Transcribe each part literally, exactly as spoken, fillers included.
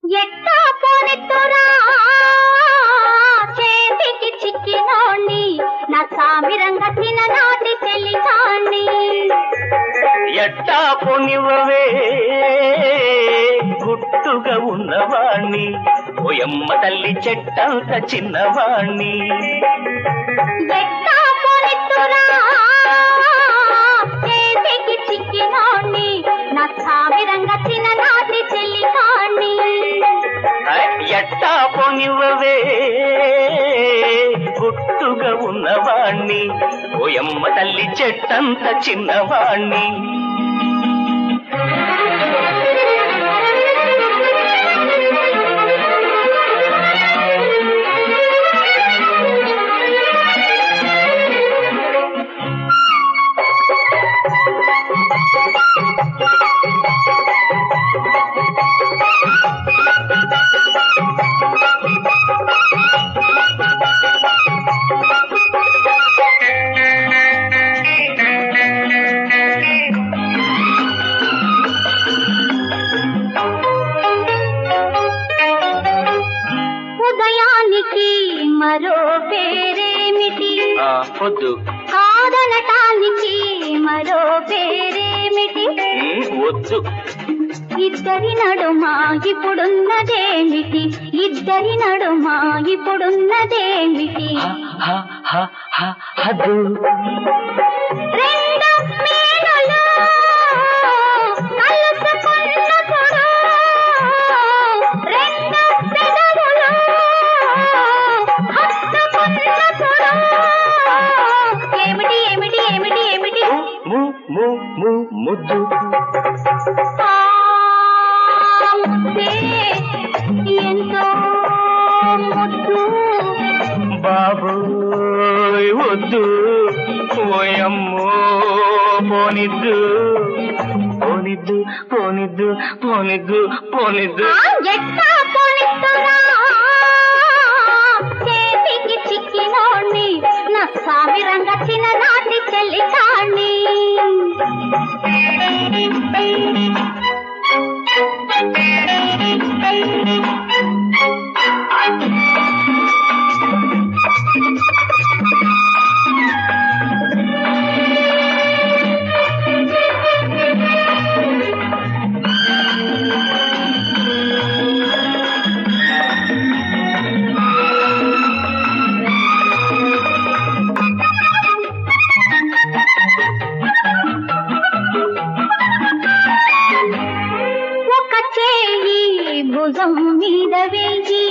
ఎట్టా పోనెత్తురా చేతికి చిక్కినోణ్ణి నా సామిరంగ చిన్ననాటి చెలికాణ్ణి. ఎట్టా పోనివ్వవే గుట్టుగా ఉన్నవాణ్ణి ఓయమ్మ తల్లి చెట్టంత చిన్నవాణ్ణి. ఎట్టా పోనెత్తురా చేతికి చిక్కినోణ్ణి నా సామిరంగ చిన్ననాటి చెలికాణ్ణి. ఎట్టా పోనివ్వవే గుట్టుగా ఉన్నవాణ్ణి ఓయమ్మ తల్లి చెట్టంత చిన్నవాణ్ణి. ఉదయానికి మరో పేరేమిటి వద్దు కాదనటానికి మరో పేరేమిటి వద్దు. ఇద్దరి నడుమా ఇప్పుడున్నదేమిటి ఇద్దరి నడుమా ఇప్పుడున్నదేమిటి హద్దు రెండు మేనులు కలుసుకున్నప్పుడు రెండు పెదవులు హత్తుకున్నప్పుడు ఏమిటి ఏమిటి ఏమిటి ఏమిటి ముద్దు ఎంతో ముద్దు బాబు వద్దు ఓయమ్మో పోనిద్దు పోనిద్దు పోనిద్దు పోనిద్దు పోనిద్దు. ఎట్టా పోనిస్తున్నా చేతికి చిక్కినోణ్ణి నా సామిరంగ చిన్ననాటి చెల్లికాణ్ణి. భుజం మీద వేయి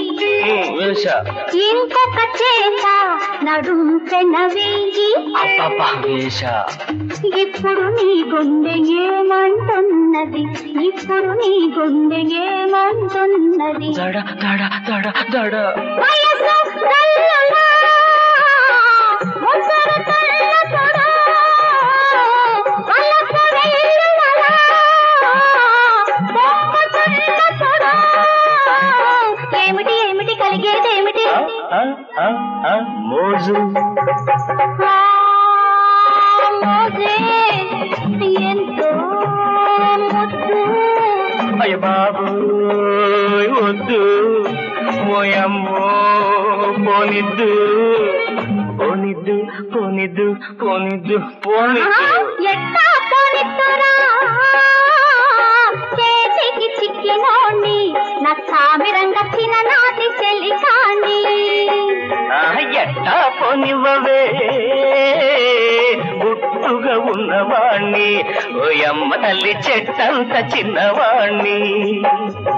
ఇంకొక చేత నడుం పెన వేయి. ఇప్పుడు నీ గుండె ఏమంటున్నది ఇప్పుడు నీ గుండె ఏమంటున్నది. వయసు గల్లులా ముసరు తల్లతోడా వలపు వెల్లువలా పొంగుతున్నతోడా ఏమిటి ఏమిటి కలిగేదేమిటి మోజు మోజే ఎంతో ముద్దు. అయ్య బాబు వద్దు ఓయమ్మో పోనిద్దు పోనిద్దు పోనిద్దు పోనిద్దు పోనిద్దు. ఎట్టా పోనిస్తురా చేతికి చిక్కినోణ్ణి నా సామిరంగ చిన్ననాటి చెలికాణ్ణి. ఎట్టా పోనివ్వవే గుట్టుగా ఉన్నవాణ్ణి ఓయమ్మ తల్లి చెట్టంత చిన్నవాణ్ణి.